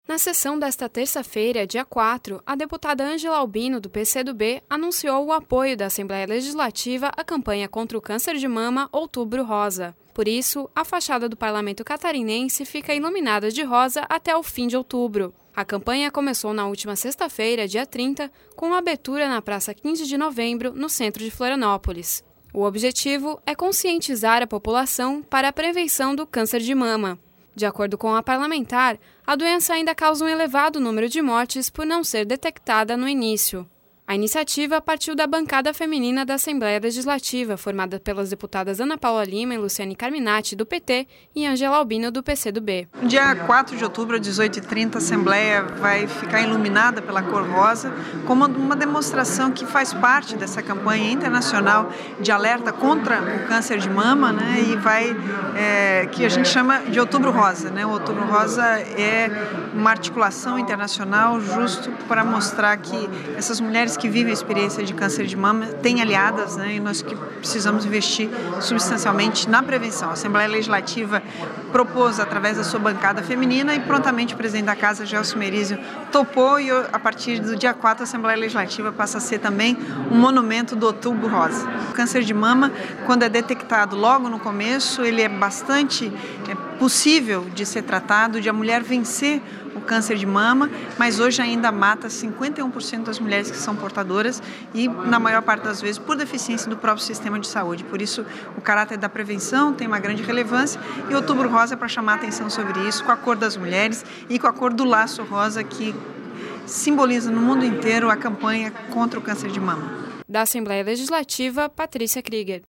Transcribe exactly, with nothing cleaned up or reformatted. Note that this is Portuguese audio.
Na sessão desta terça-feira, dia quatro, a deputada Ângela Albino, do P C do B, anunciou o apoio da Assembleia Legislativa à campanha contra o câncer de mama Outubro Rosa. Por isso, a fachada do Parlamento Catarinense fica iluminada de rosa até o fim de outubro. A campanha começou na última sexta-feira, dia trinta, com abertura na Praça quinze de Novembro, no centro de Florianópolis. O objetivo é conscientizar a população para a prevenção do câncer de mama. De acordo com a parlamentar, a doença ainda causa um elevado número de mortes por não ser detectada no início. A iniciativa partiu da bancada feminina da Assembleia Legislativa, formada pelas deputadas Ana Paula Lima e Luciane Carminati, do P T, e Ângela Albino, do P C do B. No dia quatro de outubro, às dezoito e trinta, a Assembleia vai ficar iluminada pela cor rosa, como uma demonstração que faz parte dessa campanha internacional de alerta contra o câncer de mama, né, e vai, é, que a gente chama de Outubro Rosa. Né? O Outubro Rosa é uma articulação internacional justo para mostrar que essas mulheres que vivem a experiência de câncer de mama têm aliadas, né, e nós que precisamos investir substancialmente na prevenção. A Assembleia Legislativa propôs através da sua bancada feminina e prontamente o presidente da Casa, Gelson Merizio, topou e a partir do dia quatro a Assembleia Legislativa passa a ser também um monumento do Outubro Rosa. O câncer de mama, quando é detectado logo no começo, ele é bastante é, possível de ser tratado, de a mulher vencer o câncer de mama, mas hoje ainda mata cinquenta e um por cento das mulheres que são portadoras e, na maior parte das vezes, por deficiência do próprio sistema de saúde. Por isso, o caráter da prevenção tem uma grande relevância e o Outubro Rosa é para chamar a atenção sobre isso, com a cor das mulheres e com a cor do laço rosa que simboliza no mundo inteiro a campanha contra o câncer de mama. Da Assembleia Legislativa, Patrícia Krieger.